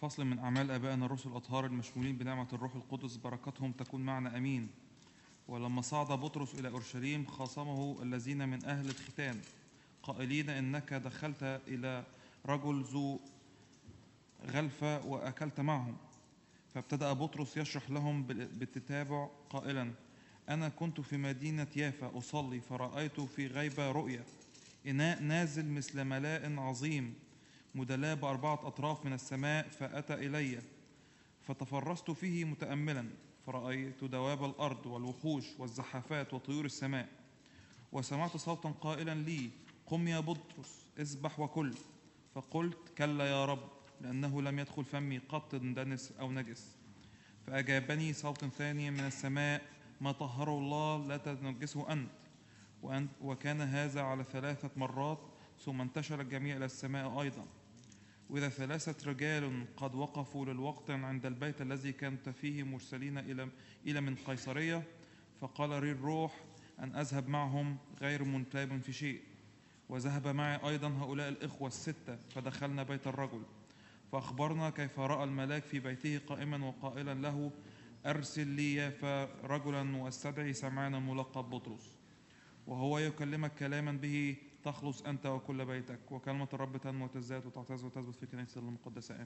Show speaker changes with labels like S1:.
S1: فصل من أعمال آبائنا الرسل الأطهار المشمولين بنعمة الروح القدس، بركتهم تكون معنا أمين. ولما صعد بطرس إلى أورشليم خاصمه الذين من أهل الختان قائلين: إنك دخلت إلى رجل ذو غلفة وأكلت معهم. فابتدأ بطرس يشرح لهم بالتتابع قائلا: أنا كنت في مدينة يافا أصلي، فرأيت في غيبة رؤيا إناء نازل مثل ملاء عظيم مدلاه ب4 أطراف من السماء، فأتى إلي فتفرست فيه متأملا، فرأيت دواب الأرض والوحوش والزحافات وطيور السماء. وسمعت صوتا قائلا لي: قم يا بطرس، اذبح وكل. فقلت: كلا يا رب، لأنه لم يدخل فمي قط دنس أو نجس. فأجابني صوت ثاني من السماء: ما طهره الله لا تنجسه أنت. وكان هذا على 3 مرات، ثم انتشر الجميع إلى السماء أيضا. وإذا 3 رجال قد وقفوا للوقت عند البيت الذي كانت فيه مرسلين إلى من قيصرية، فقال لي الروح أن أذهب معهم غير منتاب في شيء. وذهب معي أيضا هؤلاء الإخوة 6، فدخلنا بيت الرجل، فأخبرنا كيف رأى الملاك في بيته قائما وقائلا له: أرسل لي يافا رجلا واستدعي سمعان الملقب بطرس، وهو يكلمك كلاما به تخلص أنت وكل بيتك. وكلمة الرب تنمو وتزداد وتعتز وتثبت في كنيسة المقدسة.